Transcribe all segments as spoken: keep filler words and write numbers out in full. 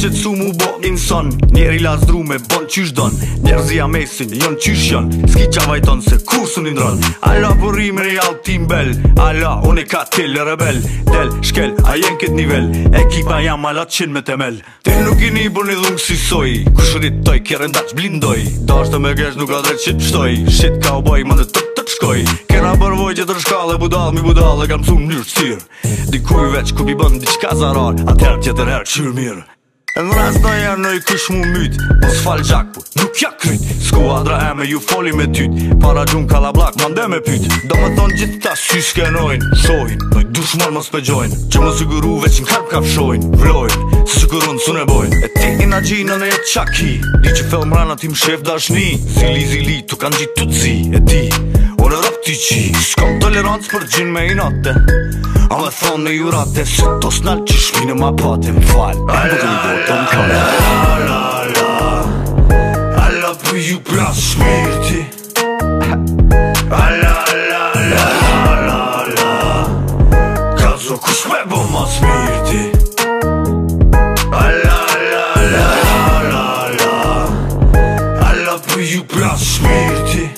qetsu mu bo inson. Njeri lazdru me bon qysh don. Njerëzia mesin jon qysh jon. S'ki qa vajton se kur su n'indron. Alla për rimin e jall tim bel. Alla unë e ka til rebel. Del, shkel, a jen kët nivel. Ekipa jam ala qin me temel. Ti nuk i një bër një dhung si soj. Kush rritoj, kjerën da që blindoj. Da është me gesh nuk ka drejt qit pështoj. Shit ka u boj, më dhe të të shkoj. Kena përvoj që të rshkall e budal mi budal e kam su më njërë qëtir. Dikuj veç ku pi bën diqka zarar. Atëherë tjetër herë qyrë mirë. E në rast në janë në i kush mu myt. Po s'fal gjak po nuk ja kryt. Skuadra e me ju foli me tyt. Para gjun kalablak mande me pyt. Do më thonë gjithë ta sy skenojnë. Shohin, doj dushmon më s'pegjojnë. Që më siguru veç në karp kafshojnë. Vlojnë, se sigurun su ne bojnë. E ti i na gjinën e jetë qaki. Di që fel mrana ti më shef dashni. Zili zili tu kanë gjitë të zi. E ti, ore rap ti qi. S'kom tolerancë për gjin me i natte. A me thonë me jurate. Se to s'nal që shmine ma pate më fal. La la la, alla për ju plas shmirti. Alla la la la la, ka zo kush me bo ma smirti. Alla la la la la, alla për ju plas shmirti.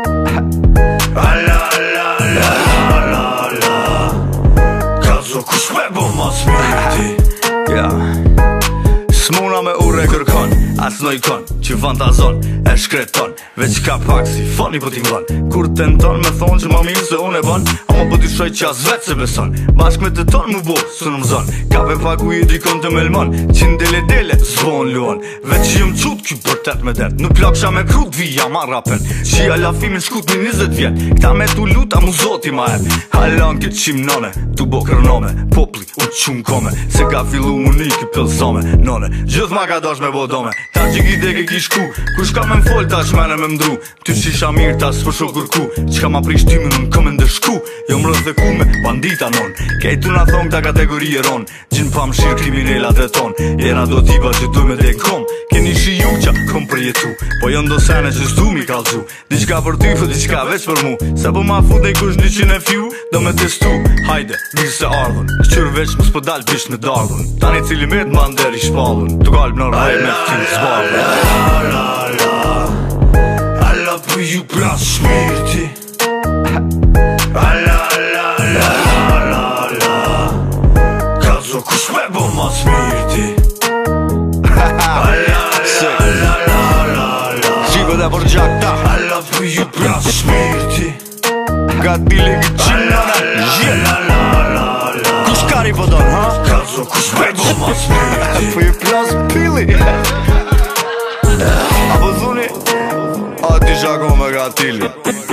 Alla la la la la, ka zo kush me bo ma smirti. Ja Smuna me ure kërkon, as noj kon, që fantazon, e shkreton. Veç ka pak si foni po t'i mron. Kur tenton me thonë që ma mirë se unë e bon, ama po t'i shoj që as vetë se beson. Bashk me të ton mu bo, së në mëzon. Kape pak u i drikon të melmon, që ndele dele, zvon luon. Veç jem qut ky për tet me det. Nuk plaksha me krut vija ma rapen. Qia lafimin shkut një njëzet vjet. Kta me tu luta mu zoti ma e. Halan këtë qim none, tu bo kërnome. Popli, u qum kome, se ka fillu mu një kë pëllsome. None, gjithë ma ka dosh me bodome. Ta që gite ke ki shku, kush ka me m'fol ta shmene me m'dru. Ty qisha mirë ta s'po shokur ku. Qka ma prish ty me në m'kome ndëshku. Jo më rëth dhe ku me bandita non. Kejtu na thong ta kategori e ron. Gjin pa më shirë kriminellat e ton. Jena do tipa që du me dhe kom. Keni shi ju qa kom për jetu. Po jo ndo sene që s'du mi kalzu. Diqka për ty fë diqka veç për mu. Se po ma fut dhe i kush një qine fju. Do me testu, hajde, mirë se ardhun. Qyr veç më s'po dal bish me dardhun. Tani cili me t'ma nderi shpallun. Tu kalb në raj me t'kin zbardhun. La la la, alla për ju plas shmirti. Alla la la la la, ka zo kush me bo ma smirti. Alla la la la la, qipë dhe për gjak ta. Alla për ju plas shmirti. Ka t'bile këtë qimë nëna gjithë. Kush kari po donë, ha? Ka zo kush me bo ma smirti. Po ju plas pili. Apo zuni, a ti shako me ka tili.